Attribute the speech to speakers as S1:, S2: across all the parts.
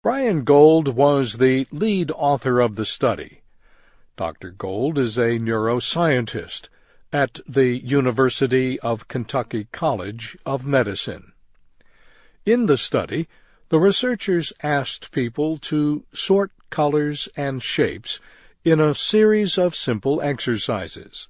S1: Brian Gold was the lead author of the study. Dr. Gold is a neuroscientist at the University of Kentucky College of Medicine. In the study, the researchers asked people to sort colors and shapes in a series of simple exercises.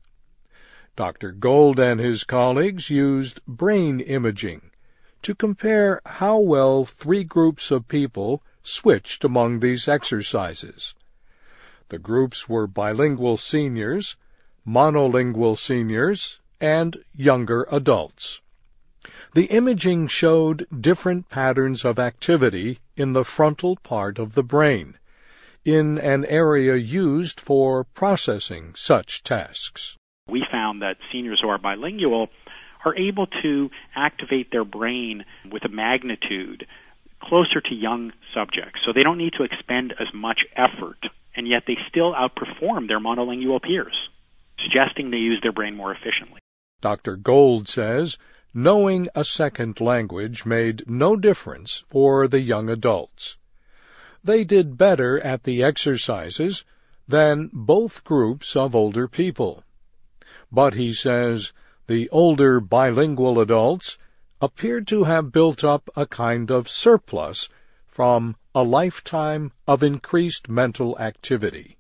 S1: Dr. Gold and his colleagues used brain imaging to compare how well three groups of people switched among these exercises. The groups were bilingual seniors, monolingual seniors, and younger adults. The imaging showed different patterns of activity in the frontal part of the brain, in an area used for processing such tasks.
S2: We found that seniors who are bilingual are able to activate their brain with a magnitude closer to young subjects. So they don't need to expend as much effort, and yet they still outperform their monolingual peers, suggesting they use their brain more efficiently.
S1: Dr. Gold says knowing a second language made no difference for the young adults. They did better at the exercises than both groups of older people. But he says the older bilingual adults appeared to have built up a kind of surplus from a lifetime of increased mental activity.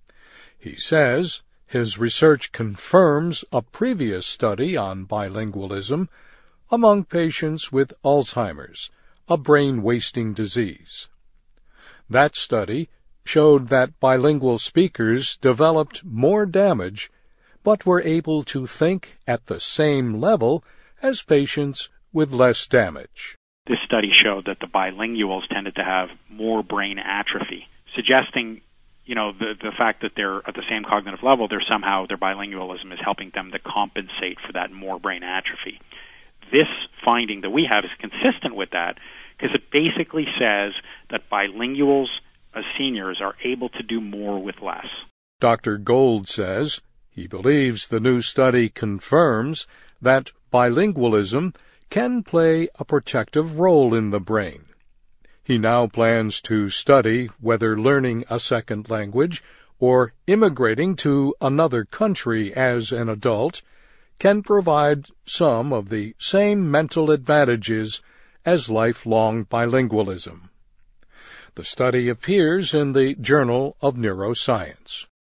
S1: He says his research confirms a previous study on bilingualism among patients with Alzheimer's, a brain-wasting disease. That study showed that bilingual speakers developed more damage but were able to think at the same level as patients with less damage.
S2: This study showed that the bilinguals tended to have more brain atrophy, suggesting, the fact that they're at the same cognitive level, their bilingualism is helping them to compensate for that more brain atrophy. This finding that we have is consistent with that because it basically says that bilinguals as seniors are able to do more with less.
S1: Dr. Gold says he believes the new study confirms that bilingualism can play a protective role in the brain. He now plans to study whether learning a second language or immigrating to another country as an adult can provide some of the same mental advantages as lifelong bilingualism. The study appears in the Journal of Neuroscience.